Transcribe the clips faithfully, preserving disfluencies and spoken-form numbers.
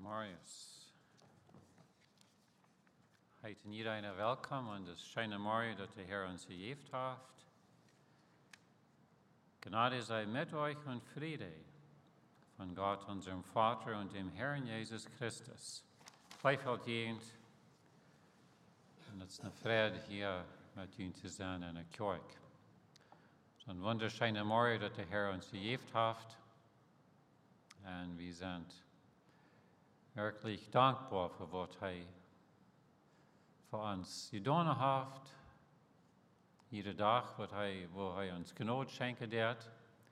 Marius. Heet iedereen welkom aan het schijne morgen dat de Heer ons gegeven heeft. Gnade sei mit euch und Friede von Gott, unserem Vater und dem Herrn Jesus Christus. Gleichvalt und es ist eine Freude hier mit Ihnen zu sein in der Kirche. So ein wunderschöner Morgen, dass der Herr uns gegeben hat. Und wir sind wirklich dankbar für was er für uns getan hat. Jeder Tag, was er, wo er uns Gnade schenken wird.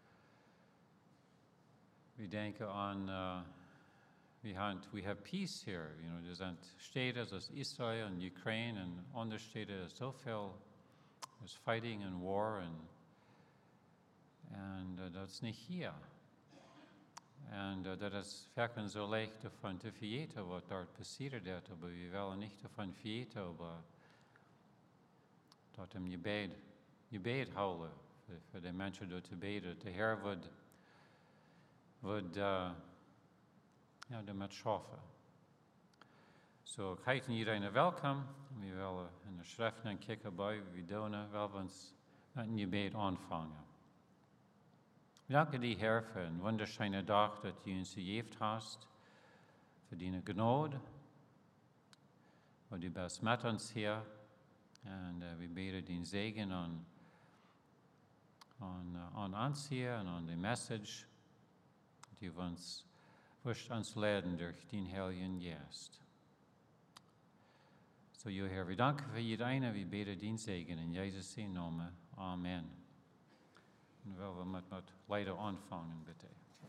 Wir denken an, uh, we, have, we have peace here. You know, er sind Städte, das Israel und Ukraine und andere Städte, so viel, there's fighting and war and, and uh, that's nicht hier. Und uh, dat is vaak zo leicht davon te vergeten, wat dort passiert ist, aber wir wollen nicht davon vergeten, aber dort im Gebet, Gebet houden, für, für die Menschen dort zu beten. Der Herr wird, wird uh, ja, damit schaffen. So, ich heiße iedereen welkom. Wir wollen in der Schrift kijken bij, wie doen, weil wir uns mit dem Gebet anfangen. Danke dir, Herr, für einen wunderschönen Tag, dass du uns gegeben hast, für deine Gnade. Und du bist mit uns hier. Und uh, wir beten den Segen an, an, uh, an uns hier und an die Message, die uns, wirst uns leiden durch den Heiligen Geist. So, Jo Herr, wir danken für jeden, wir beten den Segen in Jesus' Namen. Amen. Und wollen wir mit, mit Leiter anfangen, bitte.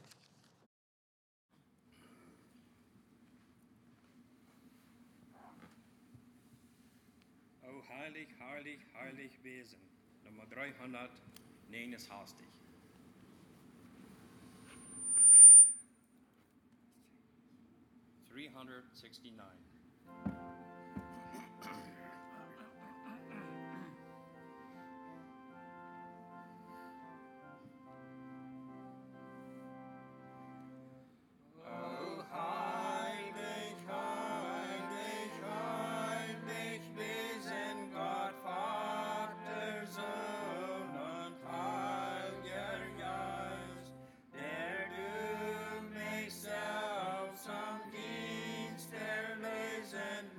O heilig, heilig, heilig Wesen. Nummer dreihundertneunundsechzig. three hundred sixty-nine. And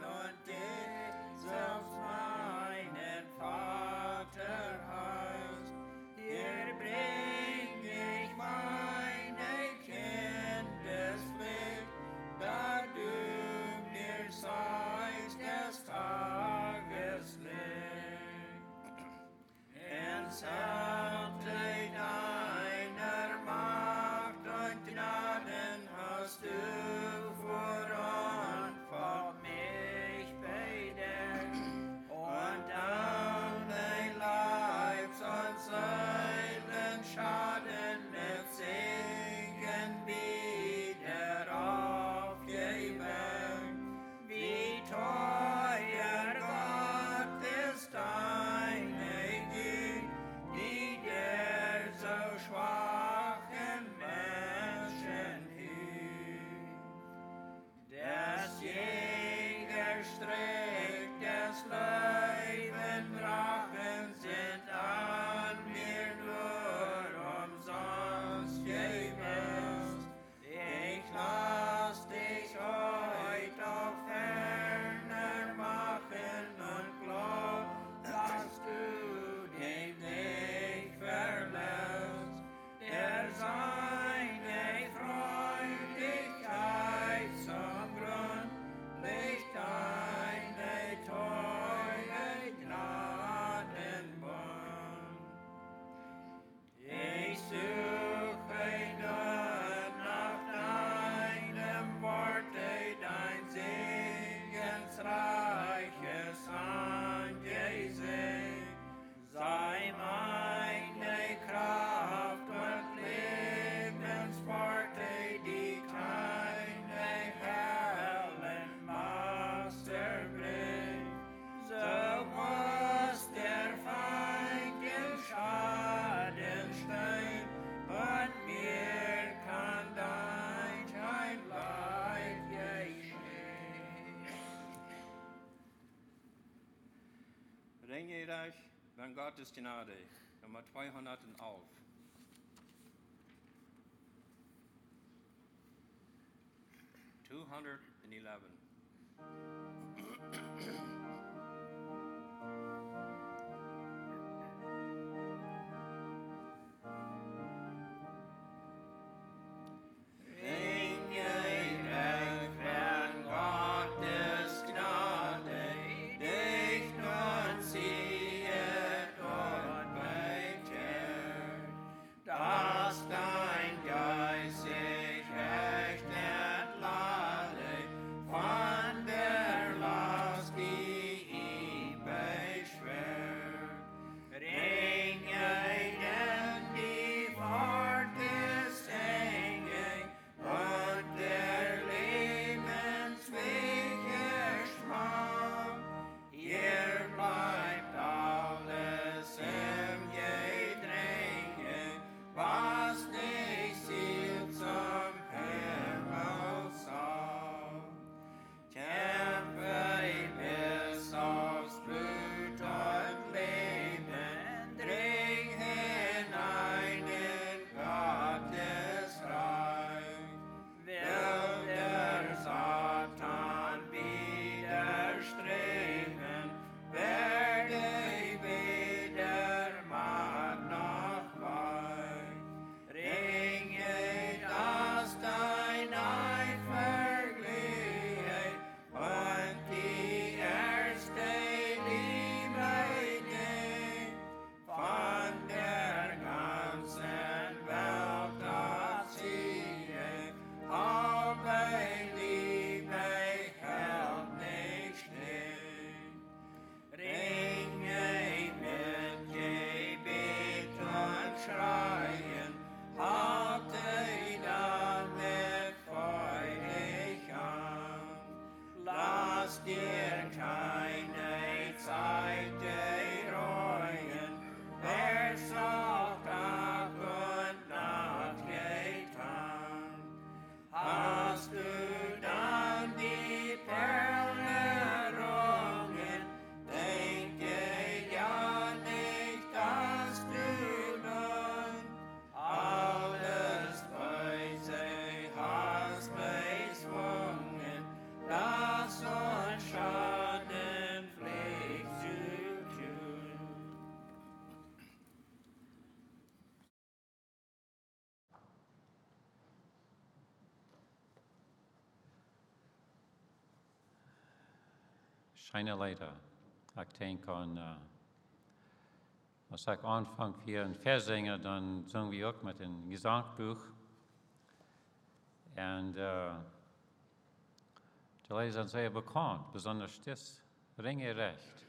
Ringereich van Gottes Gnade, Nummer zweihundertelf. two hundred eleven. Scheine leider. Ich denke an, uh, als ich anfange hier ein Vers singen, dann singen wir auch mit dem Gesangbuch. Und uh, die Leute sind sehr bekannt, besonders das Ringerecht.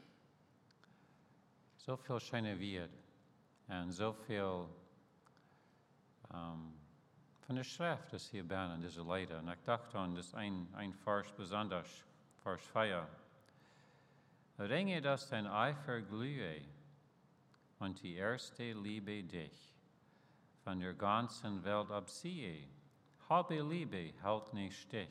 So viel schöne Wort und so viel um, von der Schrift, das hier bin an diese Leute. Und ich dachte an das ein, ein Vers besonders, Vers vier. Ringe, dass dein Eifer glühe und die erste Liebe dich von der ganzen Welt abziehe. Habe Liebe, halt nicht Stich.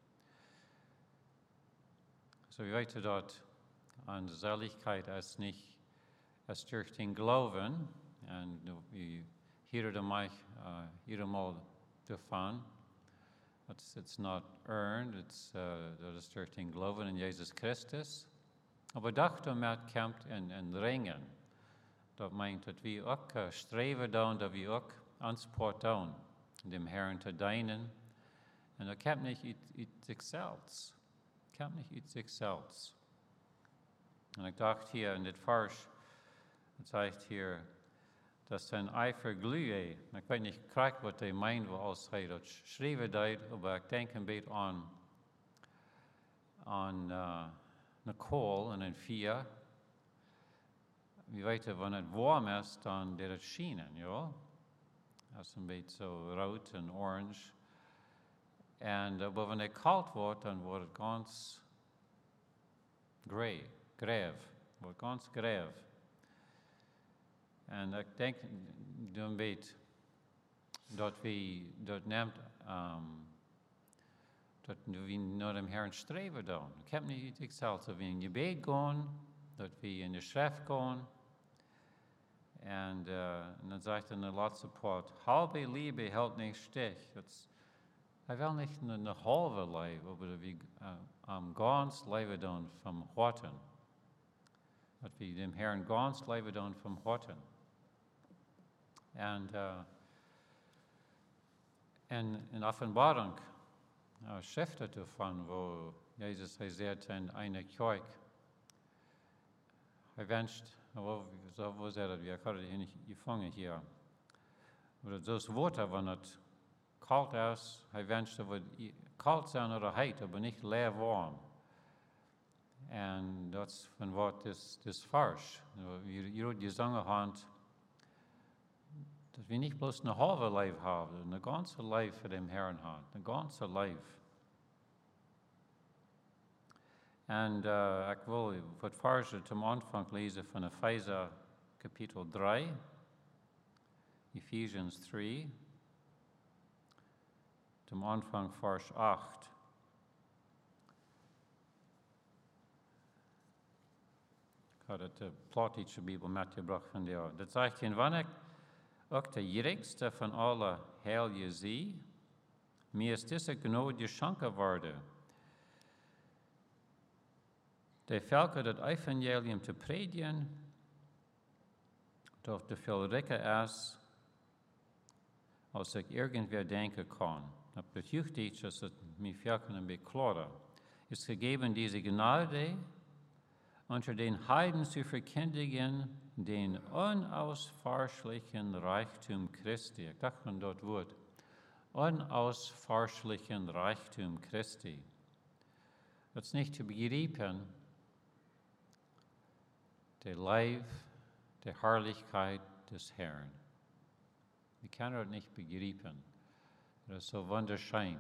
So wie weiter dort an Seligkeit als nicht, als durch den Glauben, und wie hier oder mich uh, jeder Mal davon, it's, it's not earned, it's, uh, das ist durch den Glauben in Jesus Christus. Aber dachte mir, kämpft in, in Ringen. Dat meint, dass wir auch uh, streven doen, dass wir auch Anspruch tun, dem Herrn zu dienen. Und er kämpft nicht in sich selbst. Kämpft nicht in sich selbst. Und ich dachte hier in das Vers, es heißt hier, dass sein Eifer glühe. Ich weiß nicht, korrekt, was er meint, als er das schreiben deed, aber ich denke ein bisschen an, an uh, eine Kohl und ein Vier. Wie weiter, wenn es warm ist, dann wird es schienen, ja? Das ist ein bisschen so rot und orange. Und, aber wenn es kalt wird, dann wird es ganz grey, gräv, wird ganz gräv. Und ich denke, ein bisschen, dass wir, dort nimmt, um, dat we naar dem Herrn streven doen. Ik heb niet iets zelfs, we in gebed gaan, dat we in de schrift gaan. En, uh, en dan zegt in de laatste part, halbe Liebe hält nicht stich. Dat hij wil niet een, een halve leven, maar we uh, am ganz leven doen van harten. Dat we dem Herrn ganz leven doen van harten. En uh, en in Offenbarung uh, schrift davon, wo Jesus hij zegt in eine Kirche, hij wünscht, so wo zei dat, ik had het hier niet gevangen hier. Maar dat woorden, wanneer het kalt is, hij wünscht dat we kalt zijn oder heet, maar niet leer warm. En dat is van wat is, is falsch. Je hebt gezongen hand, dat we niet bloß een halve leven hebben, een ganze leven voor dem Herrn hebben, een ganze leven. En uh, ik wil wat versen zum Anfang lezen van Epheser kapitel drie, Ephesians drie, zum Anfang vers acht. Ik had het uh, Plattdeutsche Bibel metgebracht van jou. Dat zegt in wanneer ook de eerlijkste van alle heilige zie, mir is deze genade geschenkt worden. De Völker dat Evangelium te predigen, doch de veel rijker is, als ik irgendwer denken kan. Dat betuigt iets, dat het mij Völkern een beetje klarer is gegeven deze Gnade, unter den Heiden zu verkündigen, den unausforschlichen Reichtum Christi. Ich dachte an das Wort. Unausforschlichen Reichtum Christi. Das ist nicht zu begreifen, der Leib, der Herrlichkeit des Herrn. Wir können das nicht begreifen. Das ist so wunderschön.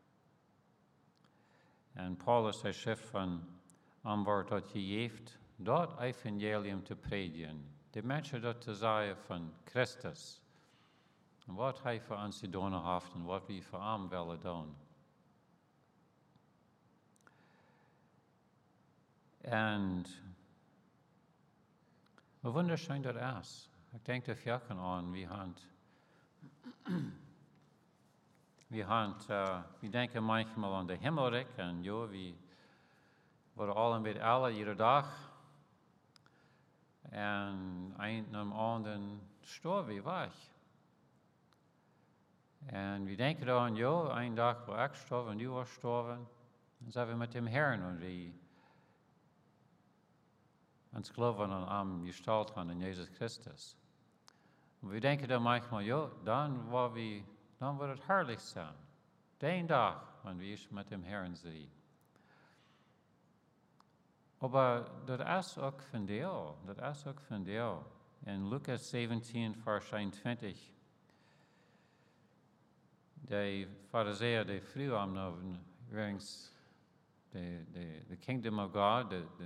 Und Paulus, der Schrift von am wordt dat gegeven, dat evangelium te predigen. De mensen dat te zeggen van Christus. En wat hij voor ons gedaan heeft en wat we voor hem willen doen. En hoe wunderschön dat is. Ik denk dat we kan aan, we gaan, we gaan, uh, we denken manchmal aan de himmelrijk en ja, we we worden al een beetje alle iedere dag. En een am anderen sterven we weg. En we denken dan, ja, een dag wil ik sterven en u wil sterven. Dan zijn we met dem Herrn en we ons geloven aan hem gesteld gaan in Jezus Christus. En we denken dan manchmal, ja, dan, we, dan wordt het herrlich zijn. De dag, wanneer we met dem Herrn zijn. Aber dat is ook van deel, dat is ook van deel. In Lucas zeventien, vers eenentwintig, de Farizeeën, de vroeg am wegens de, de, de kingdom of God, de, de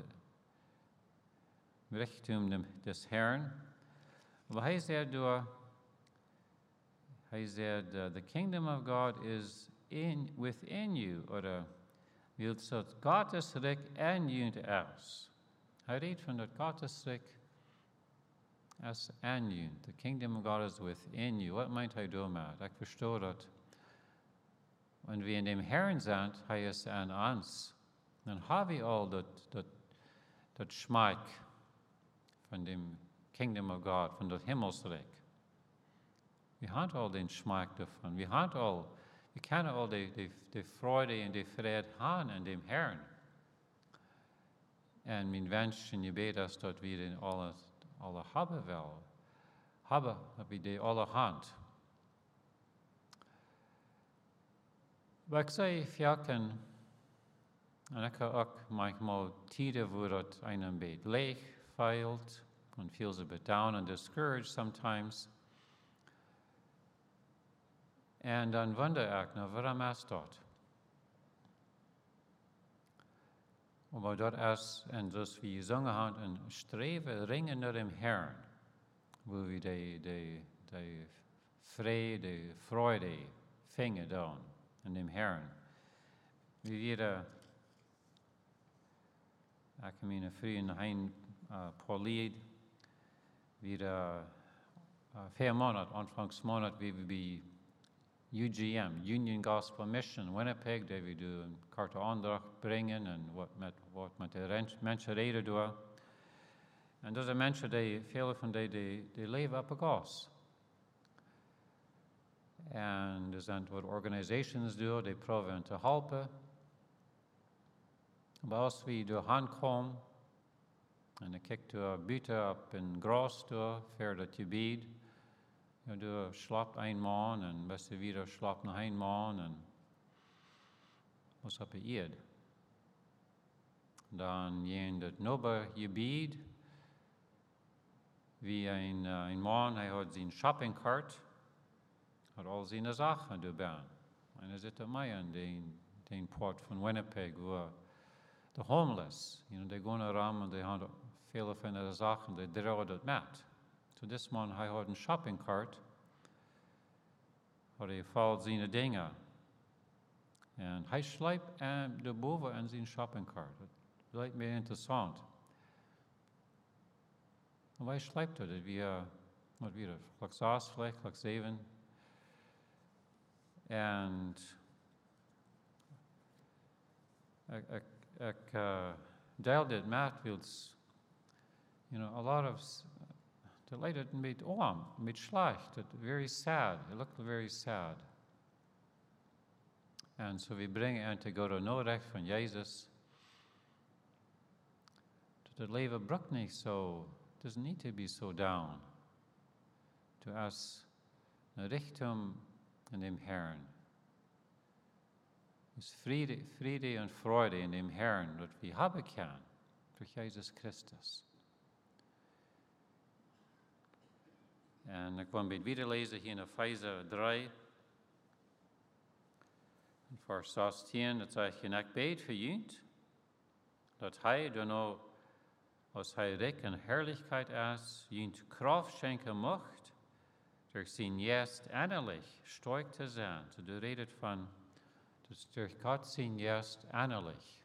Reichtum des Herrn. Maar hij zei door, hij zei, uh, the kingdom of God is in, within you, oder wil dat Gottes Rijk en jullie is. Hij redt van dat Gottes Rijk is en jullie. The kingdom of God is within you. Wat meint hij daarmee? Ik verstehe dat. Wanneer we in dem Herrn zijn, hij is aan ons. Dan hebben we al dat, dat, dat Schmack van dem kingdom of God, van dat Himmelsrijk. We hebben al den Schmack davon. We hebben al Wir können all die, die, die Freude und die Freude haben in dem Herrn. Und mein Wunsch und Gebet ist, dass wir den alle, alle haben wollen. Haben, dass wir die alle haben. Aber ich sehe, Völkern, und ich habe auch manchmal Zeiten, wo das einem Bett leeg fehlt und feels a bit down and discouraged sometimes. En dan wonder ik, nou, waarom is dat? Maar dat is, en zoals we gezongen hebben, een streven, ringen naar dem Herrn, wo we de, de, de vrede, de freude vingen doen in dem Herrn. We werden, ik meine, früher ein uh, paar Lied, wieder uh, vier Monate, Anfangsmonat, wie wir bei U G M, Union Gospel Mission, Winnipeg, die wir doen Karte Aandacht brengen en wat met, wat met de mensen reden doen. En dat zijn mensen die, vele van die, die, die leven op een gas. En er zijn wat organisaties doen, die proberen te helpen. Maar als we door aankomen, en dan kijkt u buiten op een gras door, voordat je biedt, ja, du slaapt een maand en best je weer slaapt nog een maand en wat heb je eet? Dan je dat nobber je biedt, wie een, uh, een man, hij had zijn shoppingcart, had al zijn zaken erbij. En hij zit er mee aan den, den port van Winnipeg, waar de homeless, you know, die gaan erom en die hebben veel van de zaken, die dragen dat met. So this man, hij had een shoppingcart, waar hij valt zijn dingen. En hij slijpt de boven aan zijn shoppingcart. Dat lijkt me interessant. En wij slijpt dat? We, wat weer, like zes, vielleicht, like zeven. En ik, ik, ik uh, deel dit met, wils, you know, a lot of, het leidt het een beetje om, een beetje slecht, het very sad, it looked very sad. En zo so we brengen hen te go no recht van Jezus. Dat het leven brukt niet zo, it doesn't need to be so down. To us, een richting in dem Herrn. Is Friede, Friede en Freude in dem Herrn, dat we hebben kunnen, durch Jezus Christus. En ik wil weer lezen hier in Epheser drie. In vers zestien, dat zegt je, ik bid voor jullie, dat hij door nou, als hij rijk in herrlichkeit is, jullie kracht schenken mocht, durch zijn Geest innerlich sterk te zijn. So du redet van, dat durch Gott zijn Geest innerlich.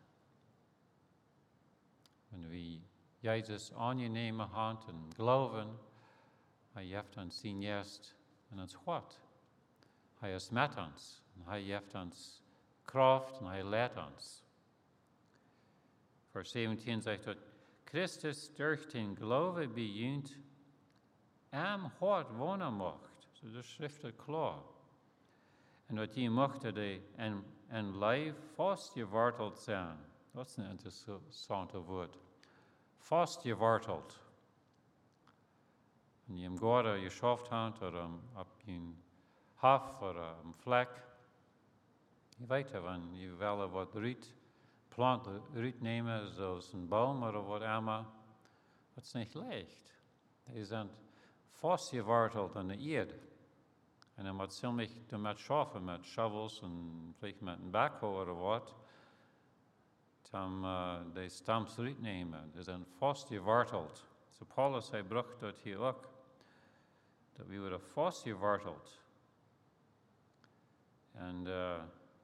Wenn wir Jesus annehmen hand en geloven, hij heeft ons zijn Geest in ons hart. Hij is met ons. En hij heeft ons kracht en hij leidt ons. Vers zeventien zegt dat Christus durch den Glaube bij jullie am hart wonen mocht. So de schrift is klaar. En dat je mocht de en, en lijf vastgeworteld zijn. Dat is een interessant woord. Vastgeworteld. En je hem God geschaft hebt, of op je hof, of een vlek. Je weet het, wanneer je wel wat ruit, plant ruit nemen, zoals een boom of wat immer. Dat is niet licht. Die zijn vastgeworteld aan de aarde. En dan moet ziemlich damit schaffen, met shovels en vielleicht met een backhoe of wat. Dan uh, die stamps eruit nemen. Die zijn vastgeworteld. So Paulus, hij bracht dat hier ook. Dat we worden vastgeworteld. En uh,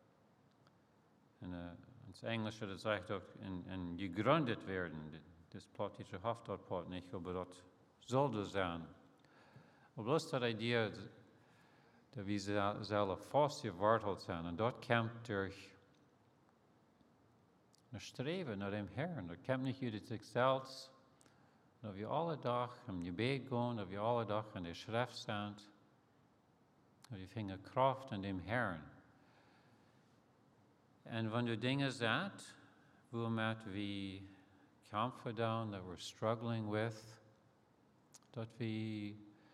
in uh, het Engels dat zegt ook, en, en gegründet werden. Dat plaatje hoeft dat plaat niet, maar dat zullen zijn. Maar bloos dat idee dat we zelf vastgeworteld zijn. En dat komt door een streven naar dem Herrn. Dat komt niet uit zichzelf. Dat we alle dag om je bed gaan, dat we alle dag in de schrift staan. Dat we vinden kracht in dem Herrn. En wanneer dingen zijn, waarmee we kampen doen, that we're struggling with, dat we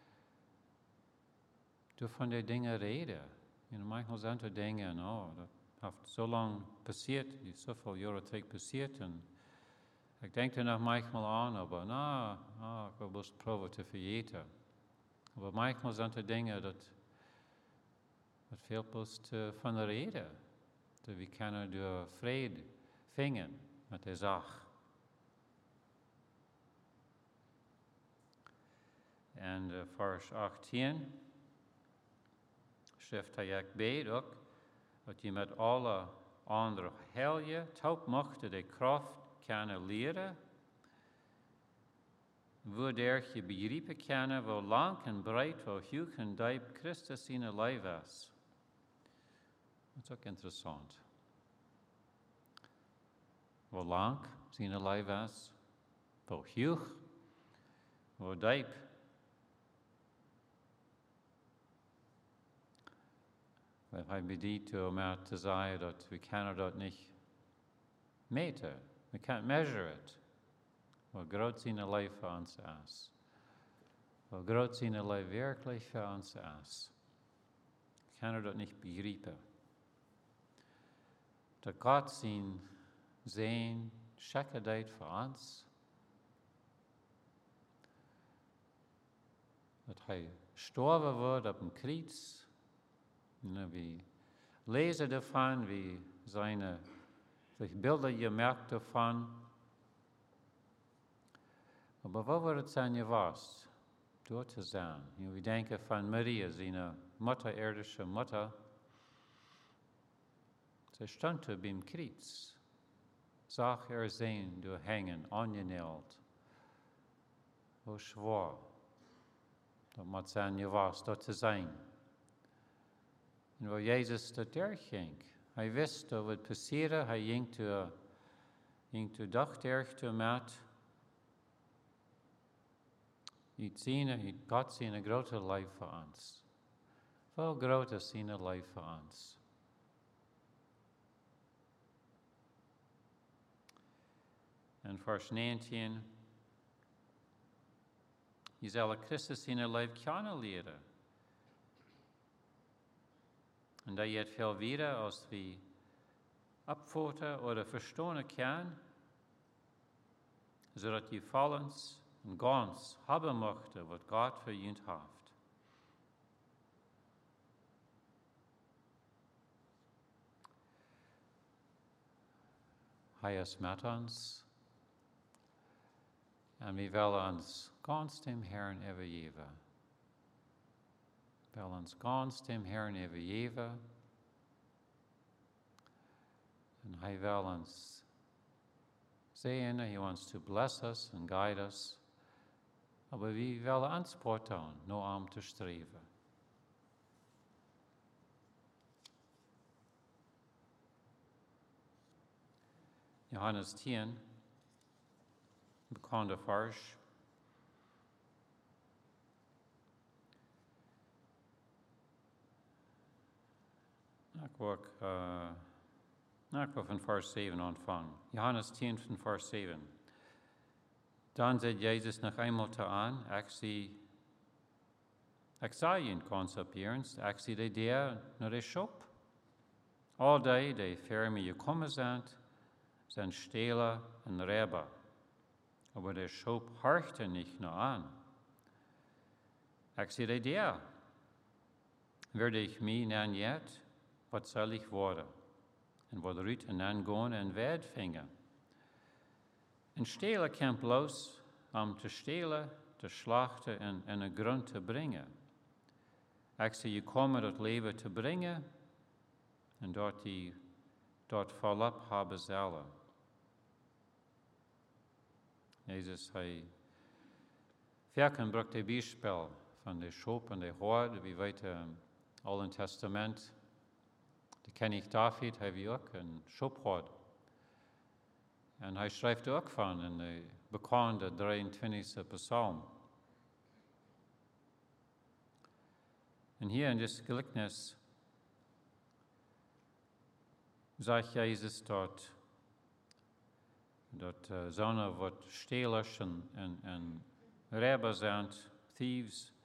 door van die dingen reden. You know, manchmal zijn er dingen, oh, dat heeft zo lang passiert, zoveel jaren terug passiert. En ik denk er nog manchmal aan, maar nou, oh, ik wil best proberen te vergeten. Maar manchmal zijn er dingen dat, dat veel best uh, van de reden. Dat we kunnen door vrede vingen met de zaak. En uh, vers achttien schrijft hij ook bij ook, dat je met alle andere helje, taupmochten de kracht kunnen leren, wo der je begrijpen kennen, wo lang en breed, wo hoog en diep Christus in een lijf is. Dat is ook interessant. Wo lang zijn lijf is, wo hoog, wo diep. We hebben bedient om uit te zeggen dat we kunnen dat niet meten. We can't measure it. Hoe groot zijn lijf voor ons is. Hoe groot zijn lijf werkelijk voor ons is. We kunnen dat niet begrijpen. Dat God zijn zijn schekke deed voor ons. Dat hij gestorven wordt op een kruis. En we lezen ervan, we zijn zich beelden gemerkt ervan. Maar wat wordt het zijn geweest, door te zijn? We denken van Maria, zijn moeder, irdische moeder. Ze stond er bij het kruis. Zag er zijn doorhangen, aangeneld. Hoe zwaar. Dat moet zijn geweest, dat te zijn. En waar Jezus dat daar ging. Hij wist dat het passeren, hij ging te, ging te dag daar te met. Het zien, het God zien een grote lijf voor ons. Veel groter zien een lijf voor ons. En vers negentien. Je zal Christus in een lijf kennen leren. En dat je het veel weer als we opvoeden of verstaan kan, zodat je vollends en gans hebben mochten wat God voor je heeft. Hij is met ons en we willen ons gans dem Herrn overgeven. Wil ons gans dem Herrn overgeven. En hij wil ons zegenen, hij wants to bless us and guide us. Maar we willen aanspoort doen, no om te streven. Johannes tien, bekende vers. Ik wil uh, ik wil van vers zeven ontvangen. Johannes tien van vers zeven. Dan zei Jezus nog eenmaal te aan, ik zie, ik zie je in concepierens, ik zie de der naar de shop. Al die die voor mij gekomen zijn, zijn stelen en rebben. Maar de shop horchte niet naar aan. Ik zie de der. Werde ik mij nan jet, wat zal ik worden? En wat ruit en dan gaan en werd vingen. En stelen kan bloos om te stelen, te slachten en, en een grond te brengen. Ik zie je komen dat leven te brengen en dat die dat volop hebben zullen. Jezus, hij verken bracht de bijspel van de schop en de hoorde. We weten al in het Testament, de koning David heeft ook een schop gehad. En hij schrijft ook van in de bekende drieëntwintigste psalm. En hier in deze gelijkenis zegt Jezus dat, dat uh, zonen wat stelers en, en, en rebben zijn, thieves,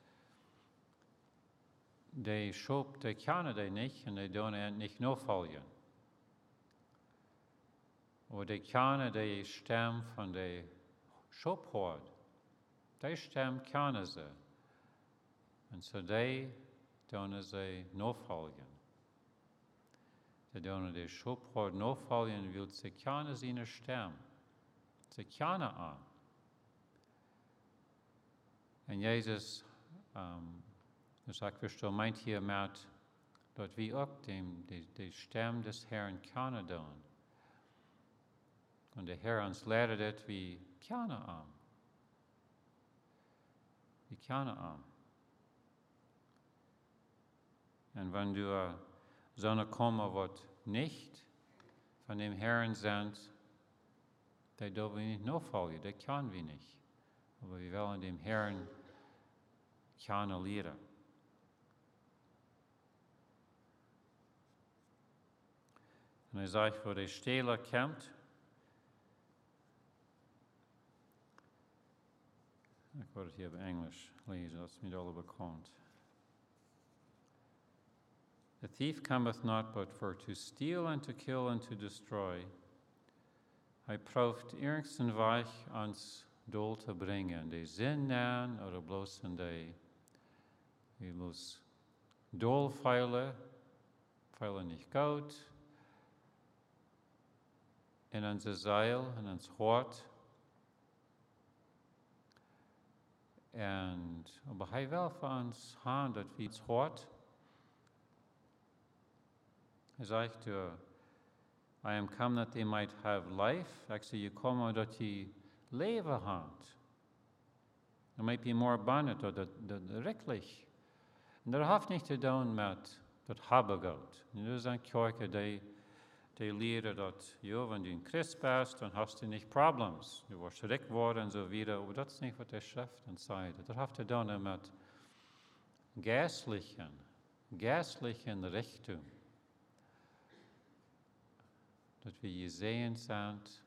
die schop, die kennen die niet en die doen het niet navolgen. Of die kennen die stem van de schop hoort. Die stem kennen ze. En zo die doen ze navolgen. Ze doen de schop hoort navolgen, wil ze kennen zijn stem. Ze kennen aan. En Jezus, um, dus ik versta, meint hier met dat we ook de, de, de stem des Herrn kennen doen. En de Heer ons leert dat we kennen aan. die kennen ihn. Und wenn du uh, Sonne kommen, wird nicht von dem Herrn sind, die dürfen wir nicht nachfolgen, das können wir nicht. Aber wir wollen dem Herrn kennenlernen. Und er sagt, wo der Stehler kommt, ich werde es hier in Englisch lesen, dass es mir alle bekommt. The thief cometh not but for to steal and to kill and to destroy. Hij proeft eerst en weich ans doel te brengen. De zin nan oder bloß in de. Hij muss doel feilen, feilen nicht gut. In onze zeil, in ons hart. En aber hij wil van ons hand dat we iets hart. Hij zegt, uh, I am come that they might have life. Actually, you come dat je leven hebt. Er might be more abundant, or dat, dat reklich. En dat heeft niet te doen met dat hebben gaat. Er zijn kerken die, die leren dat, ja, wenn du ein Christ bist, dann hast du nicht Problems. Du wirst rick worden und so wieder. Aber das ist nicht, was der Schrift sagt. Das hat zu tun mit geistlichen, geistlichen Richtung. Dat we gesehen sind.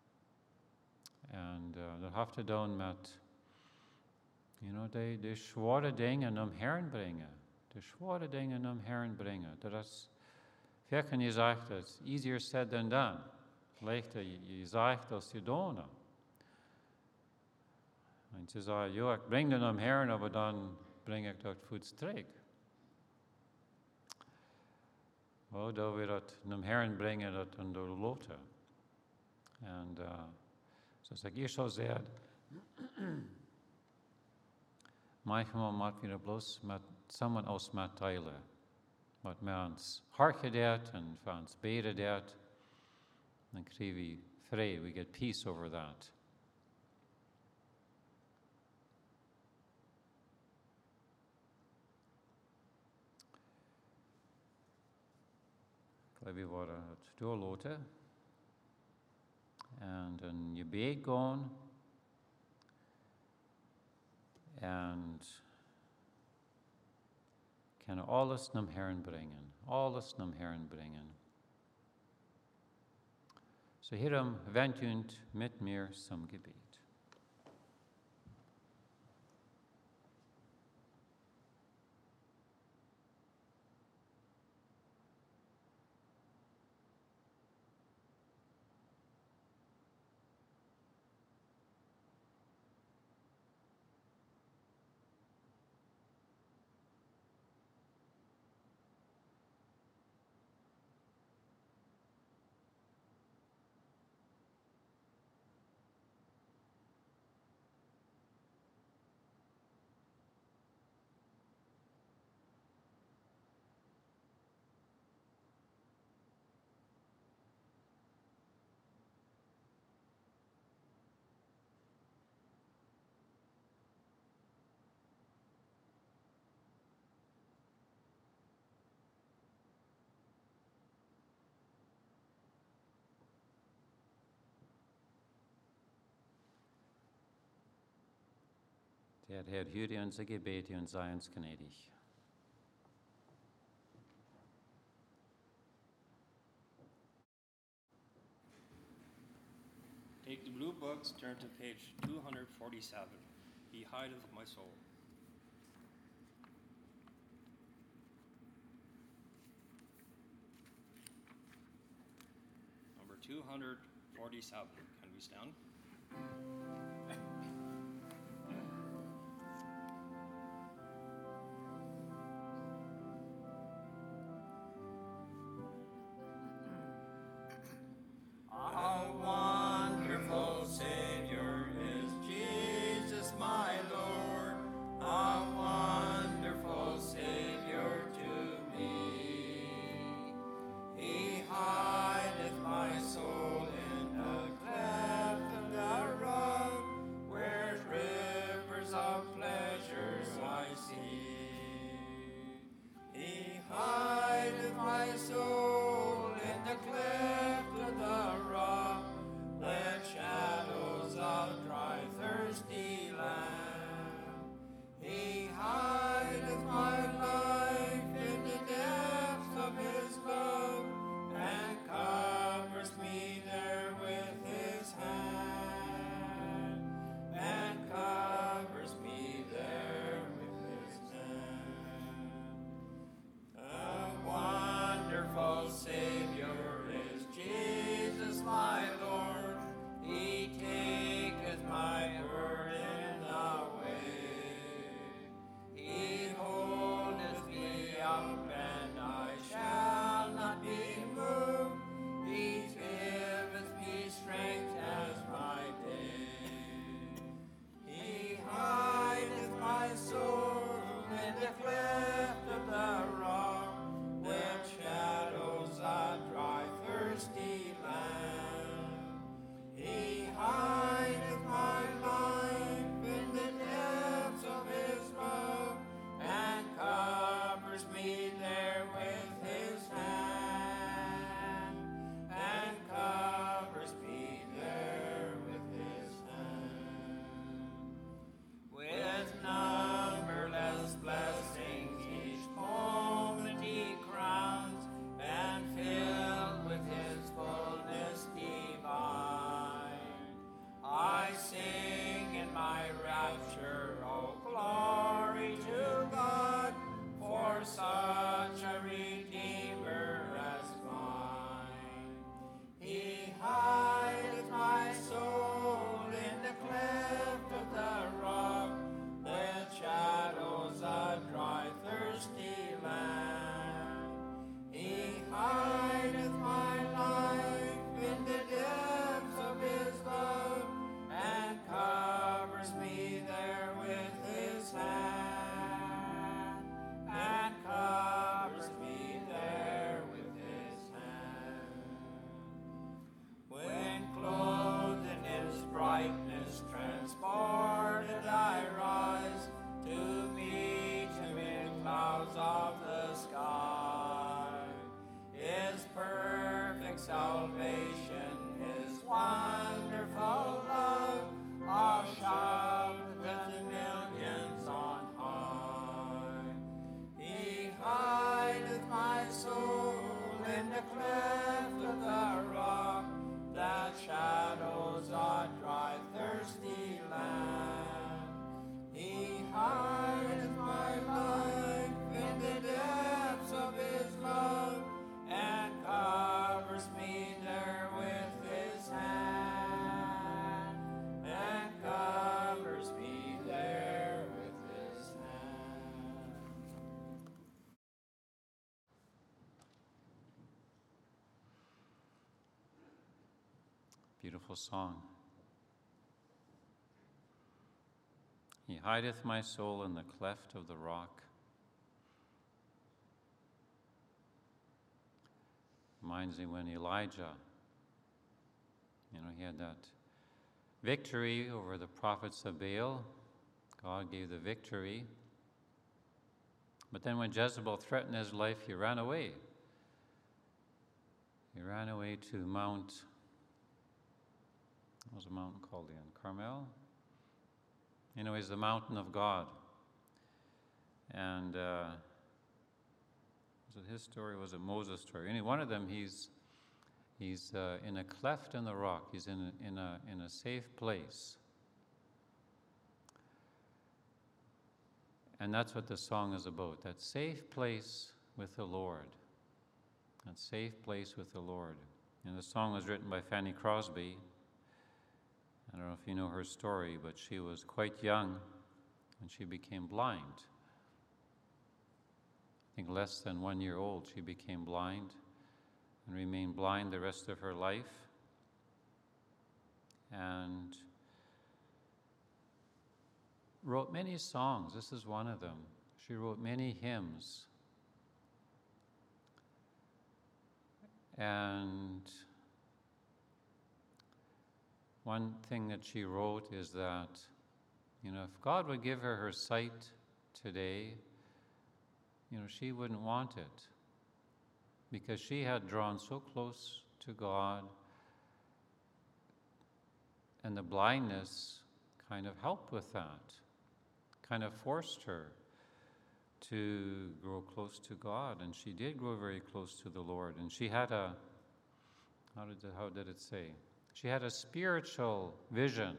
Und uh, dat heeft te doen met, you know, de, de schwere dingen om Herren brengen. De schwere dingen om Herren brengen. Dat is, vaak je zegt, dat is easier said than done. Leichter je, je zegt als je doen. En ze zeggen, ja, ik breng den om Herren, maar dan breng ik dat voets terug. Well, dat we dat naar Herren brengen, dat dan door loten. En uh, zoals ik eerst al zei, manchmal moeten we dat bloos met samen aus met delen. Met ons hartje dat en van ons beden dat. Dan krijgen we vrede, we get peace over that. We worden het doorloten. En dan je beet gaan. En kunnen alles naar Herren brengen. Alles naar Herren brengen. So hierom wendt u met meer zum Gebet. Der Herr höre unser Gebete und sei uns gnädig. Take the blue books, turn to page two forty-seven. He hideth my soul. Number two forty-seven. Can we stand? He hideth my soul in a cleft thirsty land. He hideth my life in the depths of his love, and covers me there with his hand, and covers me there with his hand. Beautiful song. He hideth my soul in the cleft of the rock. Reminds me when Elijah, you know, he had that victory over the prophets of Baal. God gave the victory. But then when Jezebel threatened his life, he ran away. He ran away to Mount, what was the mountain called again? Carmel? Anyways, the mountain of God. And uh, was it his story? Was it Moses' story? Any one of them, he's he's uh, in a cleft in the rock. He's in a, in a in a safe place. And that's what the song is about. That safe place with the Lord. That safe place with the Lord. And the song was written by Fanny Crosby. I don't know if you know her story, but she was quite young and she became blind. I think less than one year old, she became blind and remained blind the rest of her life. And wrote many songs. This is one of them. She wrote many hymns. And one thing that she wrote is that, you know, if God would give her her sight today, you know, she wouldn't want it, because she had drawn so close to God, and the blindness kind of helped with that, kind of forced her to grow close to God, and she did grow very close to the Lord. And she had a, how did it, how did it say? She had a spiritual vision.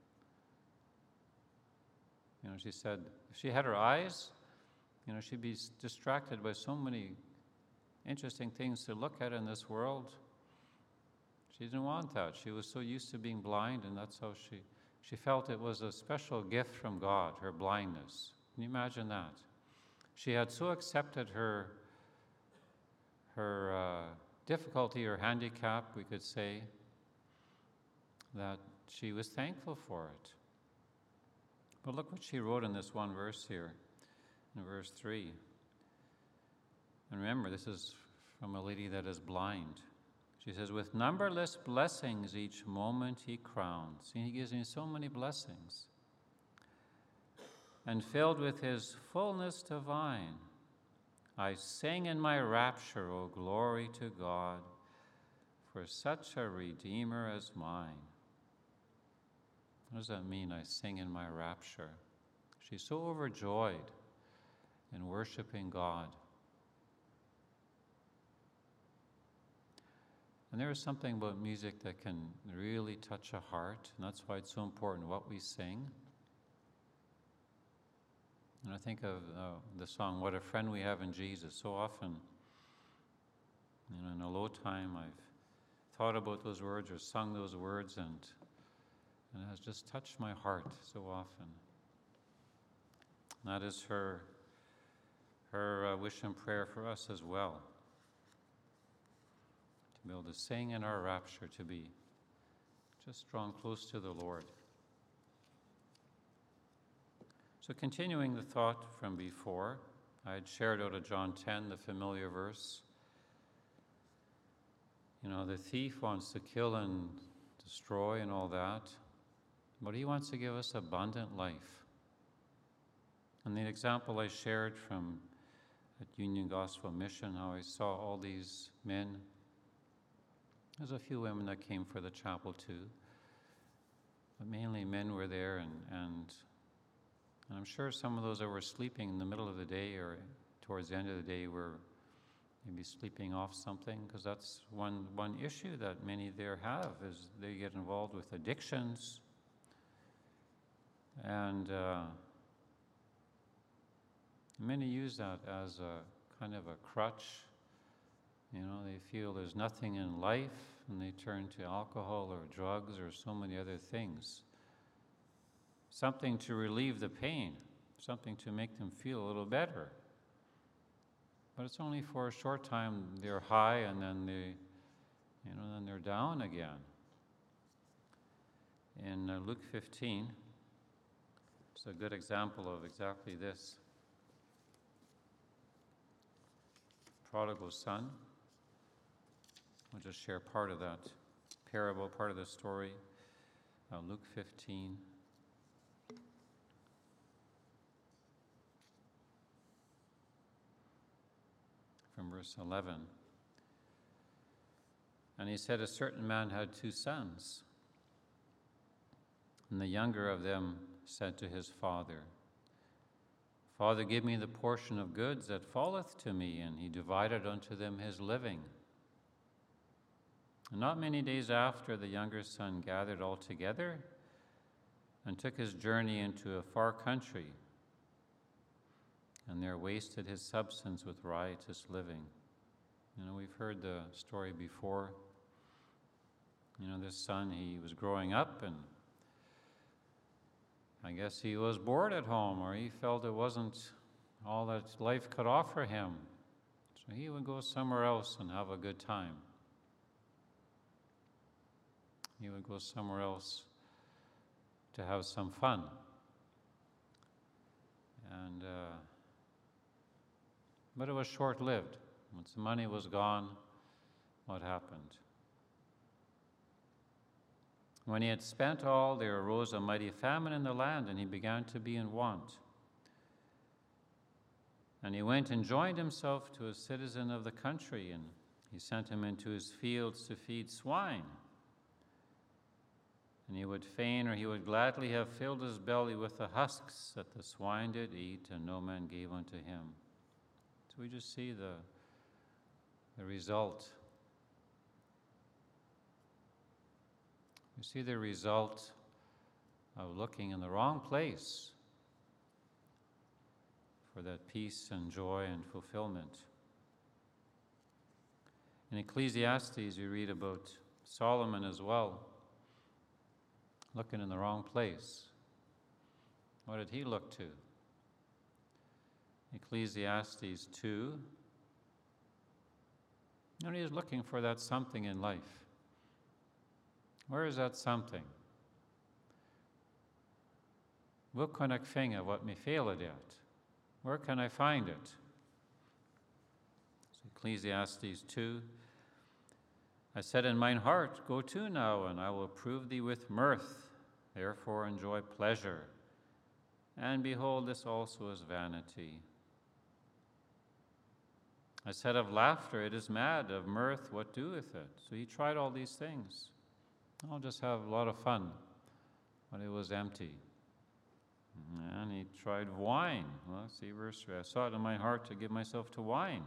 You know, she said if she had her eyes, you know, she'd be distracted by so many interesting things to look at in this world. She didn't want that. She was so used to being blind, and that's how she, she felt it was a special gift from God, her blindness. Can you imagine that? She had so accepted her, her uh, difficulty or handicap, we could say, that she was thankful for it. But look what she wrote in this one verse here, in verse three. And remember, this is from a lady that is blind. She says, with numberless blessings each moment he crowns. See, he gives me so many blessings. And filled with his fullness divine, I sing in my rapture, O glory to God, for such a Redeemer as mine. What does that mean, I sing in my rapture? She's so overjoyed in worshiping God. And there is something about music that can really touch a heart, and that's why it's so important what we sing. And I think of uh, the song, What a Friend We Have in Jesus. So often, you know, in a low time, I've thought about those words or sung those words, and, and it has just touched my heart so often. And that is her, her uh, wish and prayer for us as well. To be able to sing in our rapture, to be just drawn close to the Lord. So continuing the thought from before, I had shared out of John ten, the familiar verse. You know, the thief wants to kill and destroy and all that, but he wants to give us abundant life. And the example I shared from at Union Gospel Mission, how I saw all these men. There's a few women that came for the chapel too, but mainly men were there, and, and And I'm sure some of those that were sleeping in the middle of the day or towards the end of the day were maybe sleeping off something, because that's one, one issue that many there have, is they get involved with addictions. And uh, many use that as a kind of a crutch. You know, they feel there's nothing in life, and they turn to alcohol or drugs or so many other things. Something to relieve the pain, something to make them feel a little better. But it's only for a short time. They're high, and then they, you know, then they're down again. In uh, Luke fifteen, it's a good example of exactly this. Prodigal son. I'll just share part of that parable, part of the story. Uh, Luke fifteen. From verse eleven. And he said, a certain man had two sons. And the younger of them said to his father, Father, give me the portion of goods that falleth to me. And he divided unto them his living. And not many days after, the younger son gathered all together and took his journey into a far country, and there wasted his substance with riotous living. You know, we've heard the story before. You know, this son, he was growing up, and I guess he was bored at home, or he felt it wasn't all that life could offer him. So he would go somewhere else and have a good time. He would go somewhere else to have some fun. And uh, but it was short-lived. Once the money was gone, what happened? When he had spent all, there arose a mighty famine in the land, and he began to be in want. And he went and joined himself to a citizen of the country, and he sent him into his fields to feed swine. And he would fain, or he would gladly have filled his belly with the husks that the swine did eat, and no man gave unto him. So we just see the, the result. We see the result of looking in the wrong place for that peace and joy and fulfillment. In Ecclesiastes, we read about Solomon as well, looking in the wrong place. What did he look to? Ecclesiastes two. And he was looking for that something in life. Where is that something? What can I find what me fail it at? Where can I find it? So Ecclesiastes two. I said in mine heart, go to now, and I will prove thee with mirth. Therefore enjoy pleasure. And behold, this also is vanity. I said of laughter, it is mad. Of mirth, what doeth it? So he tried all these things. I'll just have a lot of fun. But it was empty. And he tried wine. Well, see verse three. I sought in my heart to give myself to wine.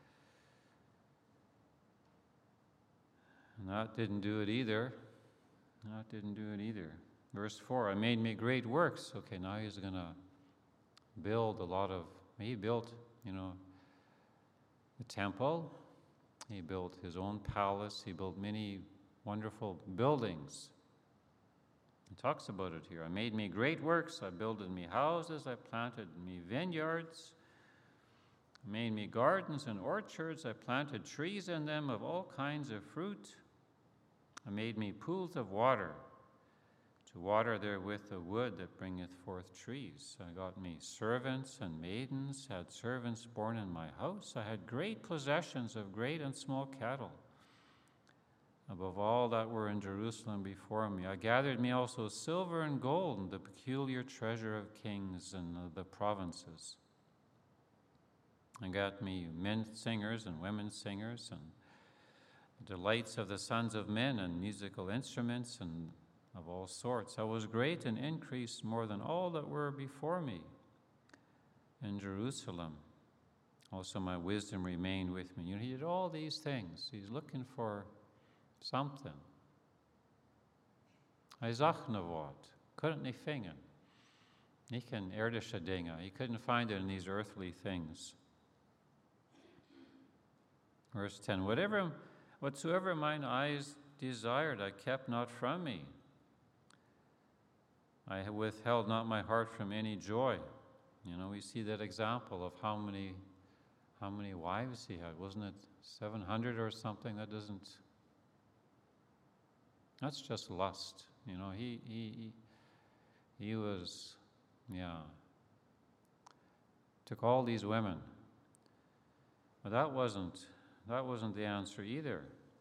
And that didn't do it either. That didn't do it either. Verse four, I made me great works. Okay, now he's going to build a lot of, he built, you know, the temple. He built his own palace. He built many wonderful buildings. He talks about it here. I made me great works. I builded me houses. I planted me vineyards. I made me gardens and orchards. I planted trees in them of all kinds of fruit. I made me pools of water, to water therewith the wood that bringeth forth trees. I got me servants and maidens, had servants born in my house. I had great possessions of great and small cattle, above all that were in Jerusalem before me. I gathered me also silver and gold, and the peculiar treasure of kings and of the provinces. I got me men singers and women singers, and the delights of the sons of men, and musical instruments, and of all sorts. I was great and increased more than all that were before me in Jerusalem. Also my wisdom remained with me. You know, he did all these things. He's looking for something. Hij zag na wat, couldn't he fingen. Nikan erdische dinge. He couldn't find it in these earthly things. Verse ten, whatever, whatsoever mine eyes desired, I kept not from me. I withheld not my heart from any joy. You know, we see that example of how many, how many wives he had. Wasn't it seven hundred or something? That doesn't, that's just lust. You know, he, he, he, he was, yeah, took all these women. But that wasn't, that wasn't the answer either.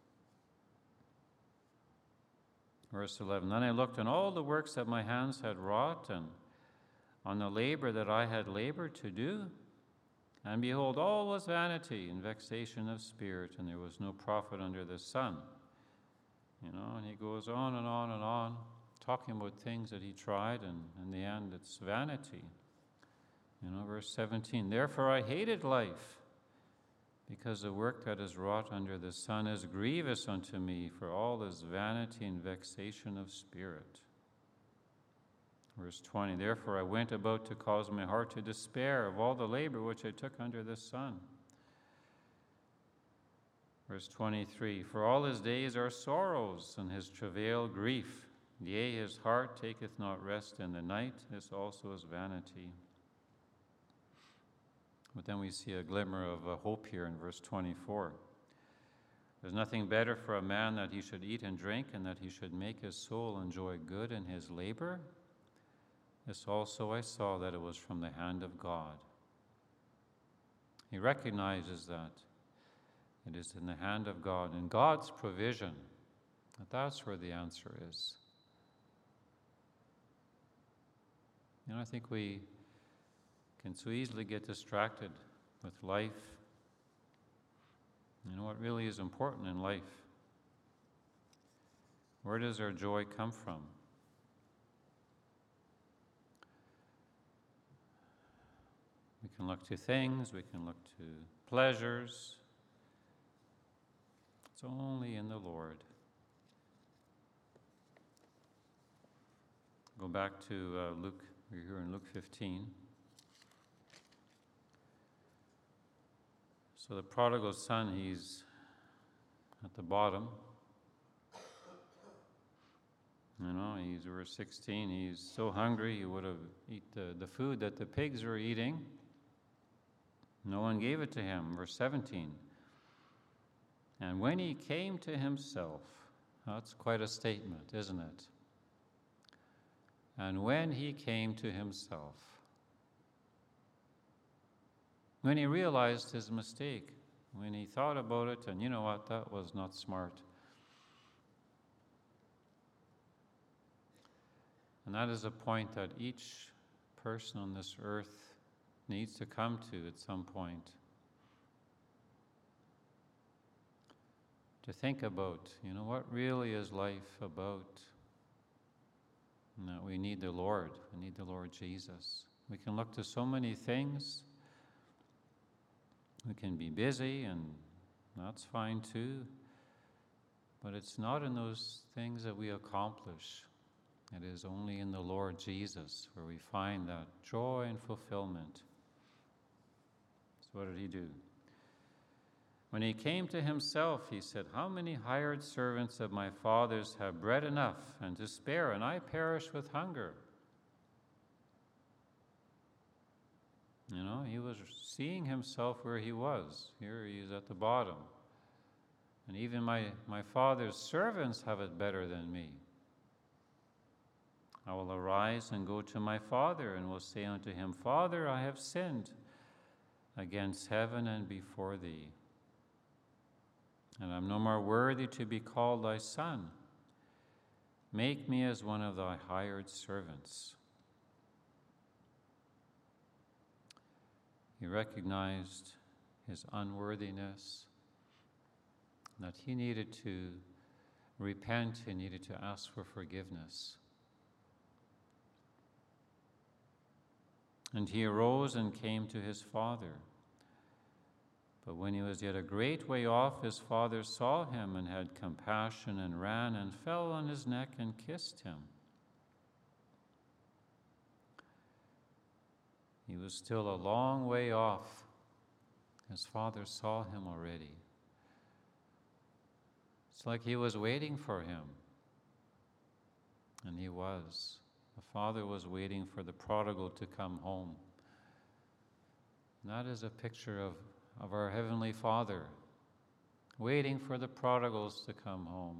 Verse eleven, then I looked on all the works that my hands had wrought, and on the labor that I had labored to do, and behold, all was vanity and vexation of spirit, and there was no profit under the sun. You know, and he goes on and on and on, talking about things that he tried, and in the end it's vanity. You know, verse seventeen, therefore I hated life, because the work that is wrought under the sun is grievous unto me, for all is vanity and vexation of spirit. Verse twenty, therefore I went about to cause my heart to despair of all the labor which I took under the sun. Verse twenty-three, for all his days are sorrows, and his travail grief. Yea, his heart taketh not rest in the night, this also is vanity. But then we see a glimmer of a hope here in verse twenty-four. There's nothing better for a man that he should eat and drink, and that he should make his soul enjoy good in his labor. This also I saw, that it was from the hand of God. He recognizes that it is in the hand of God, in God's provision, that that's where the answer is. You know, I think we can so easily get distracted with life. You know what really is important in life? Where does our joy come from? We can look to things, we can look to pleasures. It's only in the Lord. Go back to uh, Luke, we're here in Luke fifteen. So the prodigal son, he's at the bottom. You know, he's verse sixteen, he's so hungry he would have eaten the, the food that the pigs were eating. No one gave it to him. Verse seventeen. And when he came to himself, that's quite a statement, isn't it? And when he came to himself, when he realized his mistake, when he thought about it, and you know what, that was not smart. And that is a point that each person on this earth needs to come to at some point. To think about, you know, what really is life about? And that we need the Lord. We need the Lord Jesus. We can look to so many things. We can be busy, and that's fine too. But it's not in those things that we accomplish. It is only in the Lord Jesus where we find that joy and fulfillment. So what did he do? When he came to himself, he said, how many hired servants of my father's have bread enough and to spare, and I perish with hunger? You know, he was seeing himself where he was. Here he is at the bottom. And even my, my father's servants have it better than me. I will arise and go to my father, and will say unto him, Father, I have sinned against heaven and before thee, and I am no more worthy to be called thy son. Make me as one of thy hired servants. He recognized his unworthiness, that he needed to repent, he needed to ask for forgiveness. And he arose and came to his father. But when he was yet a great way off, his father saw him and had compassion, and ran and fell on his neck and kissed him. He was still a long way off. His father saw him already. It's like he was waiting for him. And he was. The father was waiting for the prodigal to come home. And that is a picture of, of our Heavenly Father, waiting for the prodigals to come home,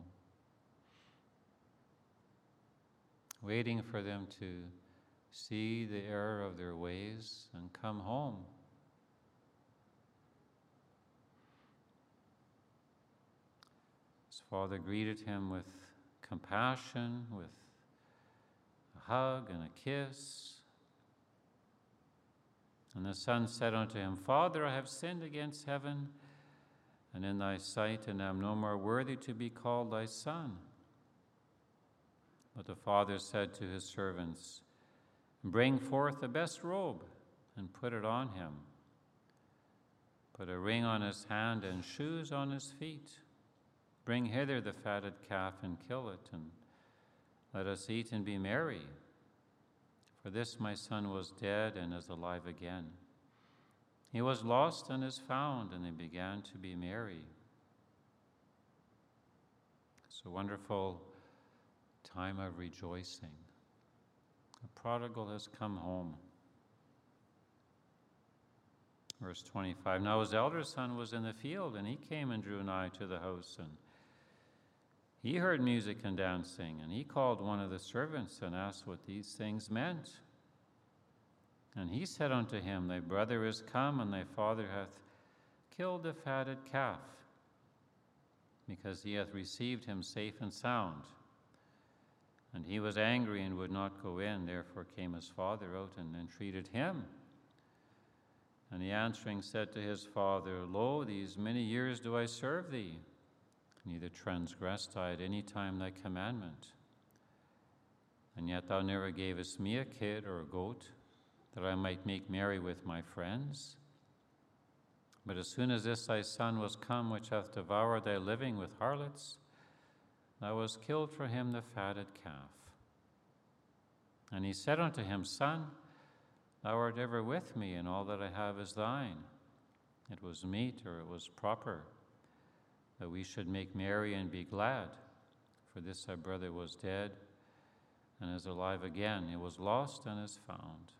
waiting for them to see the error of their ways and come home. His father greeted him with compassion, with a hug and a kiss. And the son said unto him, Father, I have sinned against heaven and in thy sight, and am no more worthy to be called thy son. But the father said to his servants, Bring forth the best robe and put it on him. Put a ring on his hand and shoes on his feet. Bring hither the fatted calf and kill it, and let us eat and be merry. For this my son was dead and is alive again. He was lost and is found, and they began to be merry. It's a wonderful time of rejoicing. The prodigal has come home. Verse twenty-five, Now his elder son was in the field, and he came and drew nigh to the house, and he heard music and dancing, and he called one of the servants and asked what these things meant. And he said unto him, Thy brother is come, and thy father hath killed the fatted calf, because he hath received him safe and sound. And he was angry and would not go in. Therefore came his father out and entreated him. And he answering said to his father, Lo, these many years do I serve thee, neither transgressed I at any time thy commandment. And yet thou never gavest me a kid or a goat, that I might make merry with my friends. But as soon as this thy son was come, which hath devoured thy living with harlots, thou hast killed for him the fatted calf. And he said unto him, Son, thou art ever with me, and all that I have is thine. It was meet, or it was proper, that we should make merry and be glad. For this thy brother was dead, and is alive again. He was lost and is found.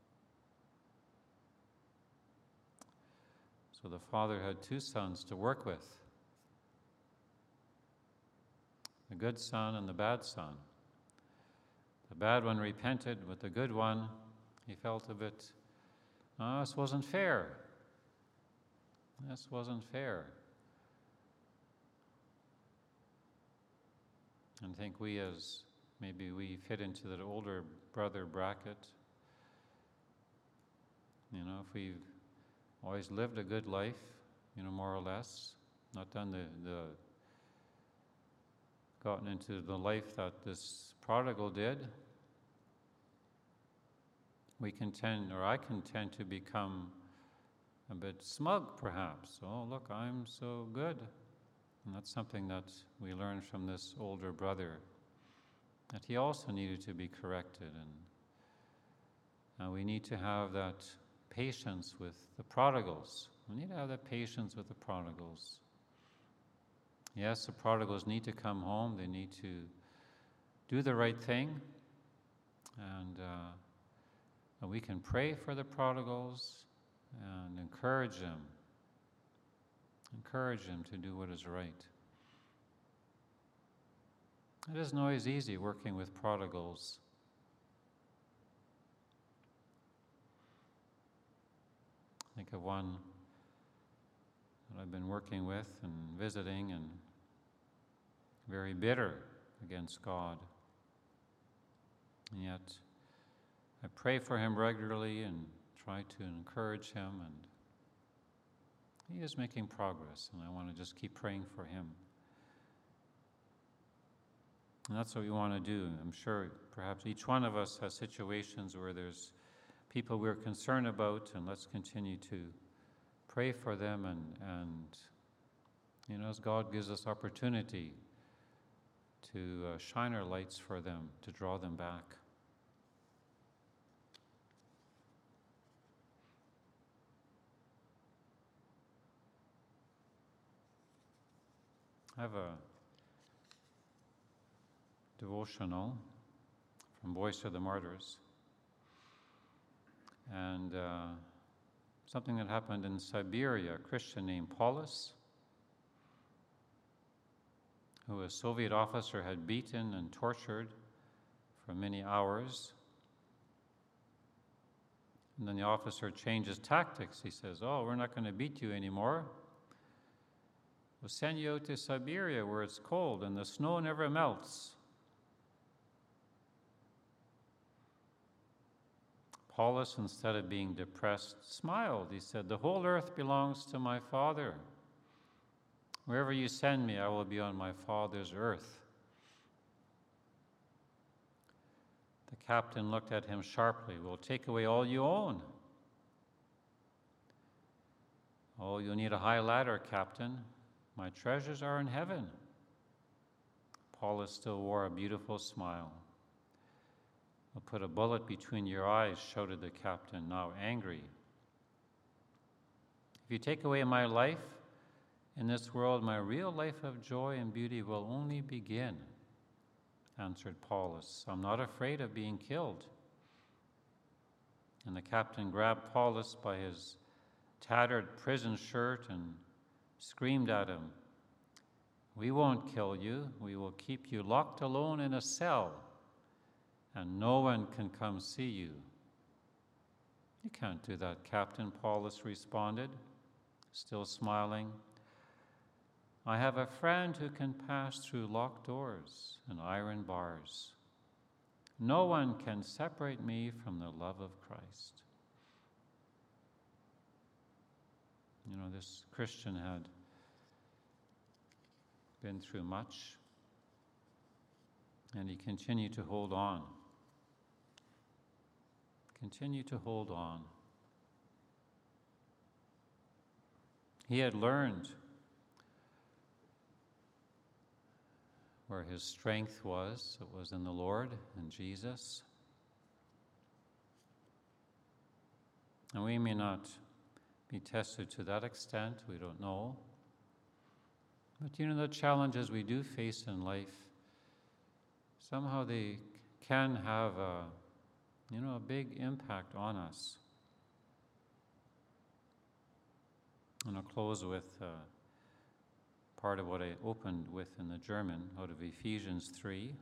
So the father had two sons to work with, the good son and the bad son. The bad one repented, but the good one, he felt a bit, oh, this wasn't fair. This wasn't fair. And I think we as, maybe we fit into the older brother bracket. You know, if we've always lived a good life, you know, more or less, not done the, the gotten into the life that this prodigal did, we can tend, or I can tend to become a bit smug, perhaps. Oh, look, I'm so good. And that's something that we learned from this older brother, that he also needed to be corrected. And, and we need to have that patience with the prodigals. We need to have that patience with the prodigals. Yes, the prodigals need to come home. They need to do the right thing. And, uh, and we can pray for the prodigals and encourage them. Encourage them to do what is right. It isn't always easy working with prodigals. Think of one that I've been working with and visiting, and very bitter against God. And yet I pray for him regularly and try to encourage him, and he is making progress, and I want to just keep praying for him. And that's what we want to do. I'm sure perhaps each one of us has situations where there's people we're concerned about, and let's continue to pray for them, and, and you know, as God gives us opportunity to uh, shine our lights for them, to draw them back. I have a devotional from Voice of the Martyrs, and uh, something that happened in Siberia. A Christian named Paulus, who a Soviet officer had beaten and tortured for many hours. And then the officer changes tactics. He says, "Oh, we're not going to beat you anymore. We'll send you out to Siberia where it's cold and the snow never melts." Paulus, instead of being depressed, smiled. He said, "The whole earth belongs to my Father. Wherever you send me, I will be on my Father's earth." The captain looked at him sharply. "We'll take away all you own." "Oh, you'll need a high ladder, Captain. My treasures are in heaven." Paulus still wore a beautiful smile. "I'll put a bullet between your eyes," shouted the captain, now angry. "If you take away my life in this world, my real life of joy and beauty will only begin," answered Paulus. "I'm not afraid of being killed." And the captain grabbed Paulus by his tattered prison shirt and screamed at him, "We won't kill you. We will keep you locked alone in a cell, and no one can come see you." "You can't do that, Captain," Paulus responded, still smiling. "I have a friend who can pass through locked doors and iron bars. No one can separate me from the love of Christ." You know, this Christian had been through much, and he continued to hold on. Continue to hold on. He had learned where his strength was. It was in the Lord and Jesus. And we may not be tested to that extent, we don't know. But you know, the challenges we do face in life, somehow they can have a, you know, a big impact on us. And I'll close with uh, part of what I opened with in the German, out of Ephesians three,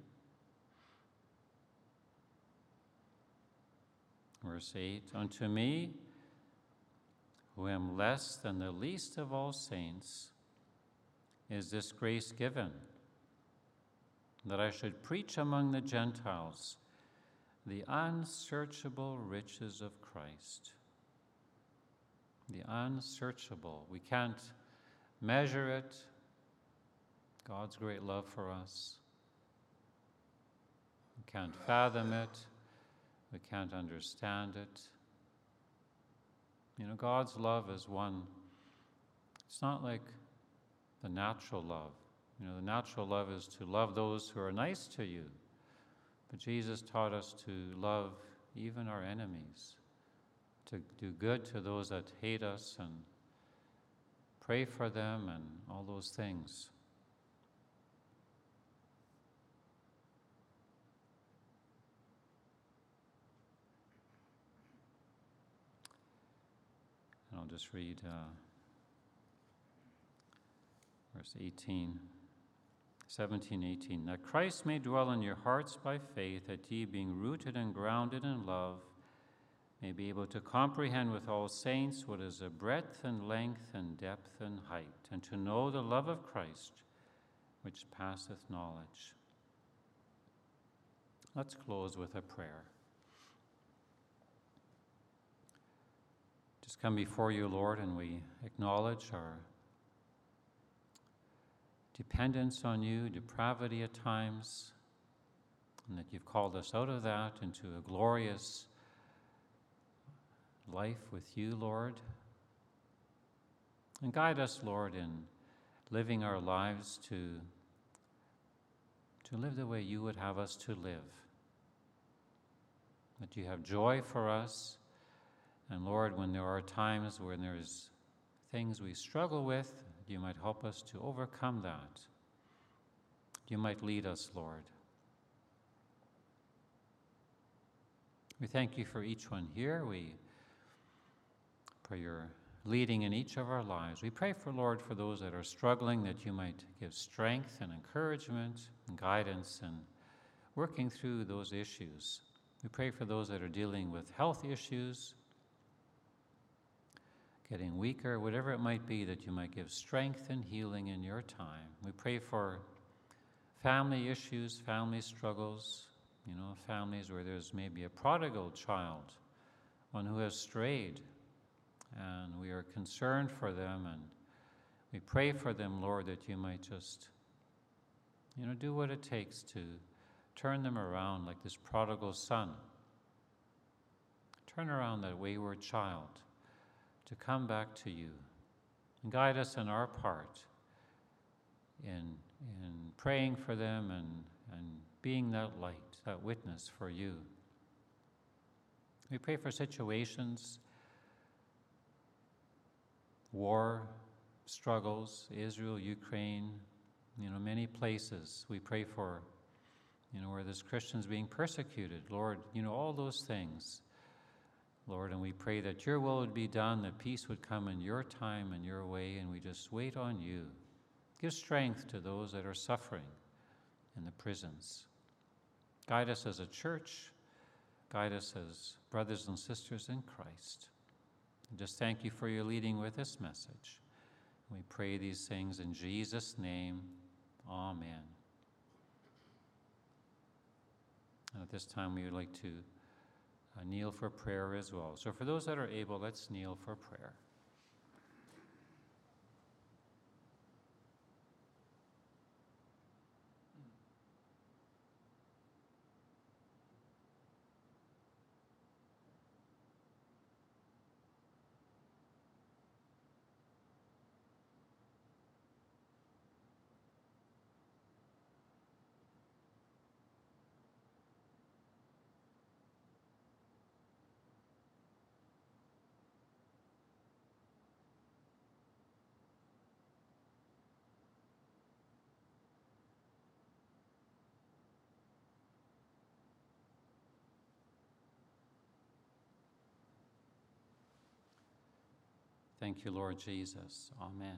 verse eight. "Unto me, who am less than the least of all saints, is this grace given, that I should preach among the Gentiles the unsearchable riches of Christ." The unsearchable. We can't measure it. God's great love for us. We can't fathom it. We can't understand it. You know, God's love is one, it's not like the natural love. You know, the natural love is to love those who are nice to you. But Jesus taught us to love even our enemies, to do good to those that hate us and pray for them and all those things. And I'll just read uh, verse eighteen, seventeen, eighteen. "That Christ may dwell in your hearts by faith, that ye, being rooted and grounded in love, may be able to comprehend with all saints what is the breadth and length and depth and height, and to know the love of Christ, which passeth knowledge." Let's close with a prayer. Just come before you, Lord, and we acknowledge our dependence on you, depravity at times, and that you've called us out of that into a glorious life with you, Lord. And guide us, Lord, in living our lives to, to live the way you would have us to live. That you have joy for us. And Lord, when there are times when there's things we struggle with, you might help us to overcome that you might lead us, Lord. We thank you for each one here. We pray your leading in each of our lives. We pray for, Lord, for those that are struggling, that you might give strength and encouragement and guidance in working through those issues. We pray for those that are dealing with health issues, getting weaker, whatever it might be, that you might give strength and healing in your time. We pray for family issues, family struggles, you know, families where there's maybe a prodigal child, one who has strayed, and we are concerned for them, and we pray for them, Lord, that you might just, you know, do what it takes to turn them around like this prodigal son. Turn around that wayward child to come back to you, and guide us in our part in, in praying for them and, and being that light, that witness for you. We pray for situations, war, struggles, Israel, Ukraine, you know, many places. We pray for, you know, where there's Christians being persecuted. Lord, you know, all those things, Lord, and we pray that your will would be done, that peace would come in your time and your way, and we just wait on you. Give strength to those that are suffering in the prisons. Guide us as a church. Guide us as brothers and sisters in Christ. And just thank you for your leading with this message. We pray these things in Jesus' name. Amen. And at this time, we would like to uh, kneel for prayer as well. So for those that are able, let's kneel for prayer. Thank you, Lord Jesus. Amen.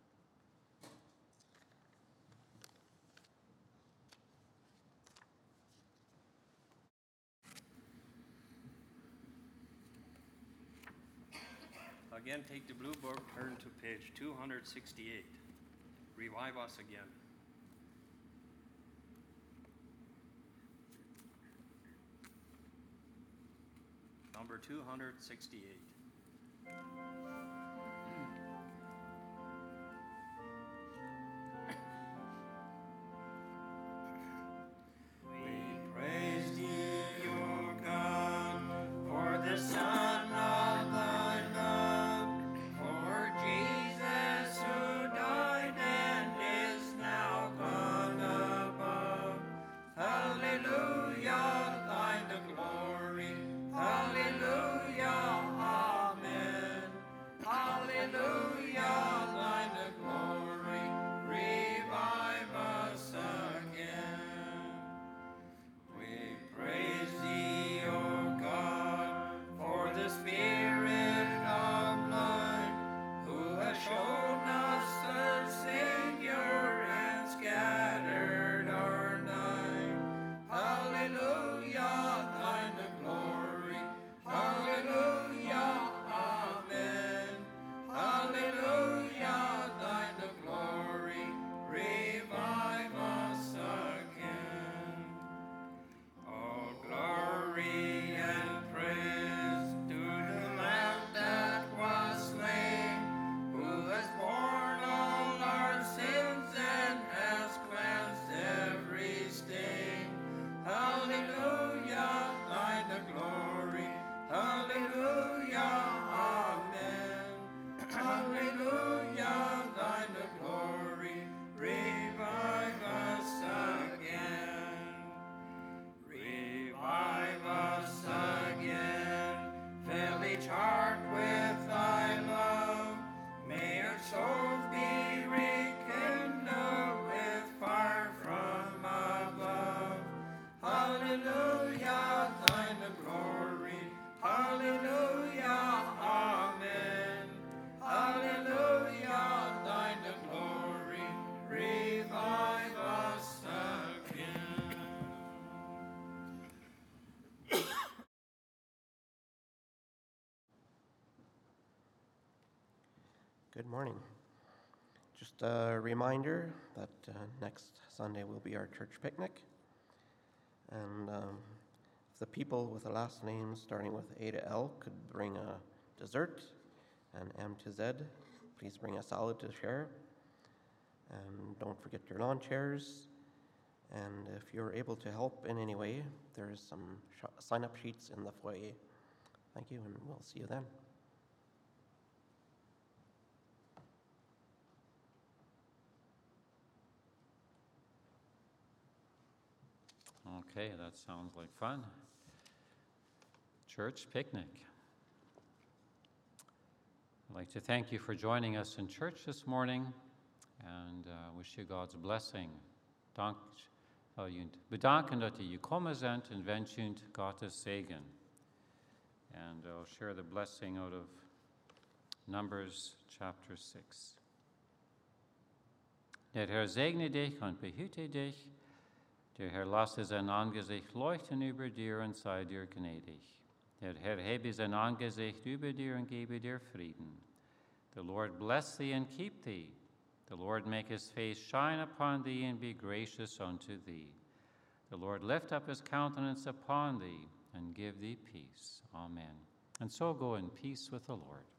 Again, take the blue book, turn to page two hundred sixty-eight. Revive us again. Number two hundred sixty-eight. Good morning. Just a reminder that uh, next Sunday will be our church picnic. And um, if the people with the last names starting with A to L could bring a dessert, and M to Z, please bring a salad to share. And don't forget your lawn chairs. And if you're able to help in any way, there's some sh- sign-up sheets in the foyer. Thank you, and we'll see you then. Okay, that sounds like fun. Church picnic. I'd like to thank you for joining us in church this morning and uh, wish you God's blessing. Dank, wel jullie bedanken dat u gekomen bent en wens jullie Gottes Segen. And I'll share the blessing out of Numbers chapter six. Der Herr segne dich und behüte dich. Der Herr lasse sein Angesicht leuchten über dir und sei dir gnädig. Der Herr hebe sein Angesicht über dir und gebe dir Frieden. The Lord bless thee and keep thee. The Lord make his face shine upon thee and be gracious unto thee. The Lord lift up his countenance upon thee and give thee peace. Amen. And so go in peace with the Lord.